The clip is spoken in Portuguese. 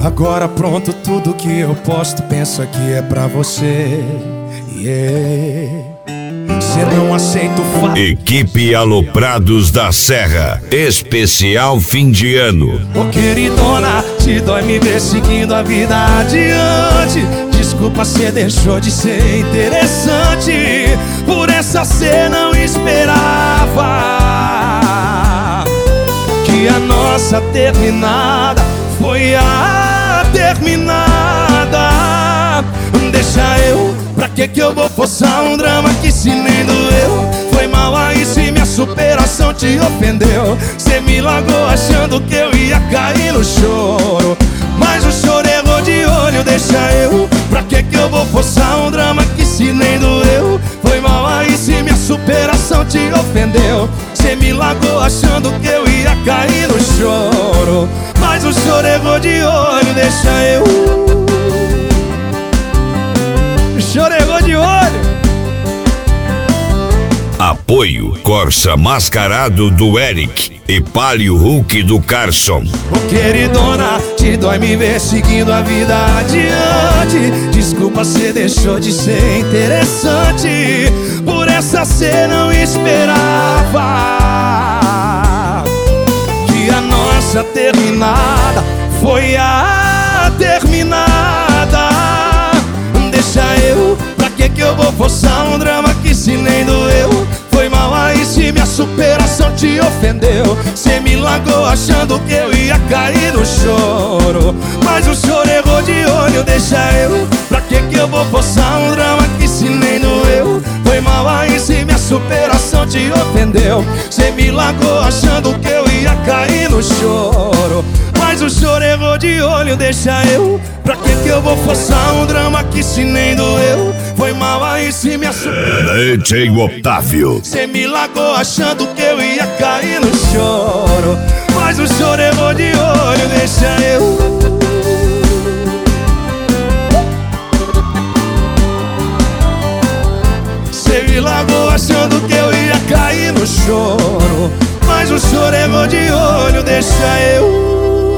Agora pronto, tudo que eu posto, pensa que é pra você. Cê não aceita o fato. Equipe Aloprados da Serra, especial fim de ano. Ô queridona, te dói me ver seguindo a vida adiante. Desculpa, cê deixou de ser interessante. Por essa cê não esperava que a nossa terminada foi a terminada. Deixa eu, pra que eu vou forçar um drama que se nem doeu? Foi mal aí se minha superação te ofendeu. Cê me largou achando que eu ia cair no choro, mas o choro errou de olho. Deixa eu, pra que eu vou forçar um drama que se nem doeu? Foi mal aí se minha superação te ofendeu. Cê me largou achando que eu ia cair no choro, mas o choro errou de olho. Deixa eu, o choro errou de olho. Apoio Corsa Mascarado do Eric e Palio Hulk do Carson. Ô queridona, te dói me ver seguindo a vida adiante. Desculpa, cê deixou de ser interessante. Por essa cê não esperava que a nossa terminada foi a terminada. Deixa eu, pra que eu vou forçar um drama que se nem doeu? Foi mal aí se minha superação te ofendeu. Cê me largou achando que eu ia cair no choro, mas o choro errou de olho. Deixa eu, pra que eu vou forçar um drama que se nem doeu? Foi mal aí se minha superação te ofendeu. Cê me largou achando que eu ia cair no choro, mas o choro errou de olho. Deixa eu, pra que eu vou forçar um drama que se nem doeu? Foi mal aí se minha DJ Otávio. Cê me largou achando que eu ia cair no choro, mas o choro errou de olho. Deixa eu, cê me largou achando que eu ia cair no choro, mas o choro errou de olho. Deixa eu,